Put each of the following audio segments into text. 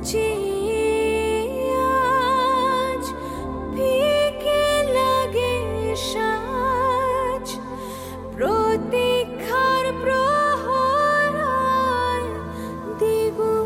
বুঝি আজ ফিকে লাগে সাজ প্রতীক্ষার প্রহরায় দ্বিগুণ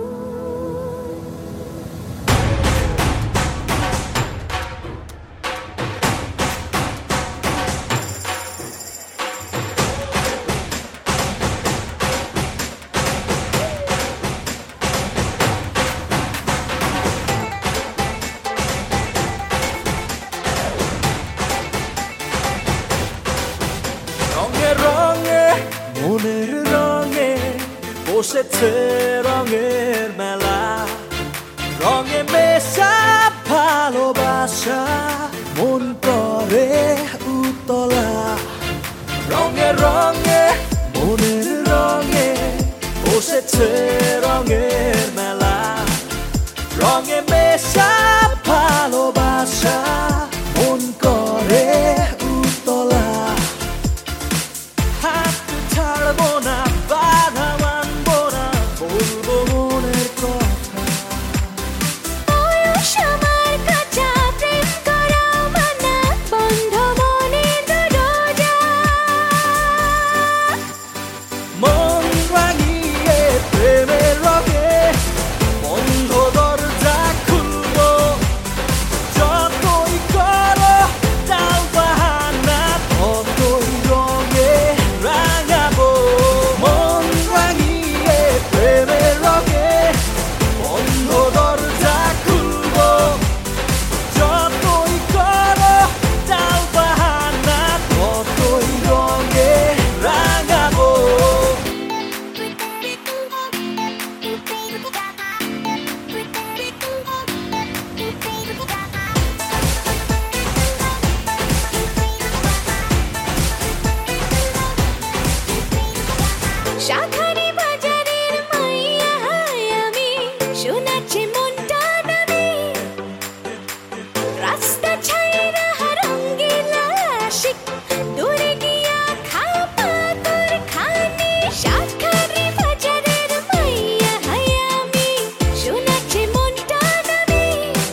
মনের রঙে বসেছে রঙের মেলা রঙে মেশা ভালোবাসা মন করে উতলা রঙে রঙে মনের রঙে বসেছে রঙের মেলা রঙে মেশা ভালোবাসা মন করে উতলা ছাড়বো না বাধা মানবো না বলবো মনের কথা বয়স আমার কাঁচা প্রেম করা মানা বন্ধ মনের দরজা মন রাঙিয়ে প্রেমের রঙে বন্ধ দরজা খুলবো যতই করো তাও বাহানা ততই রঙে রাঙাবো মন রাঙিয়ে প্রেমের রঙে বন্ধ দরজা খুলবো যতই করো তাও বাহানা ততই রঙে রাঙাবো শাখারি বাজারের মাইয়া আমি শোনাচ্ছে মনটা দাবি রাস্তা ছাইরা রঙ্গিলা আশিক দূরে গিয়া খাপা তোর খানি শাখারি বাজারের মাইয়া আমি শোনাচ্ছে মনটা দাবি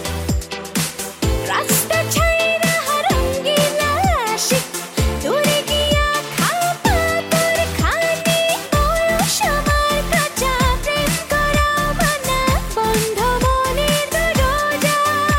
রাস্তা ছাইরা রঙ্গিলা আশিক দূরে গিয়া খাপা তোর খানি বয়স আমার কাঁচা প্রেম করা মানা বন্ধ মনের দরজা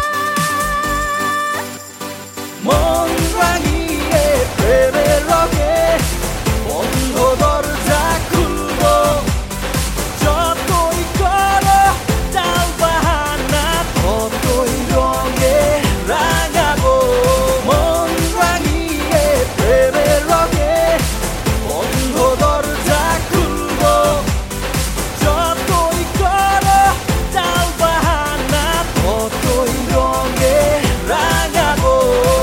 মন রাঙিয়ে প্রেমের রঙে বন্ধ দরজা খুলবো যতই করো তাও বাহানা ততই রঙে রাঙাবো মন রাঙিয়ে প্রেমের রঙে বন্ধ দরজা খুলবো যতই করো তাও বাহানা ততই রঙে রাঙাবো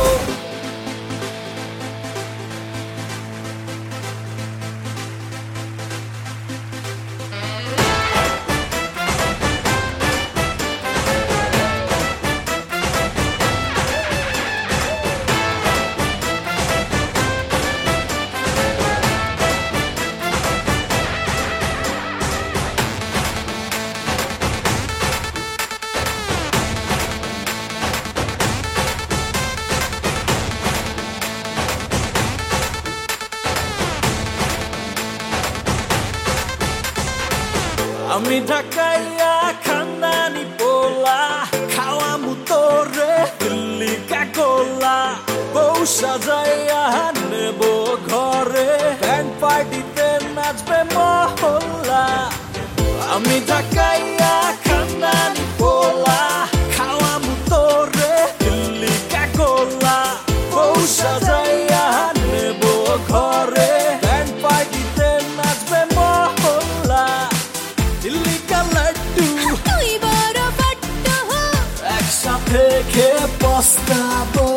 আমি ঢাকাইয়া খানদানি পোলা খাওয়া মুতরে দিল্লি কাকোলা বউ সাজাইয়া নেব ঘরে ব্যান্ড পার্টিতে নাচবে মহল্লা আমি ঢাকাইয়া খানদানি পোলা খাওয়া মুতরে দিল্লি কাকোলা বউ সাজাইয়া নেব ঘরে ব্যান্ড পার্টিতে নাচবে মহল্লা দিল্লি কা লাড্ডু তুই বড় বড্ড একসাথে খেয়ে পস্তাবো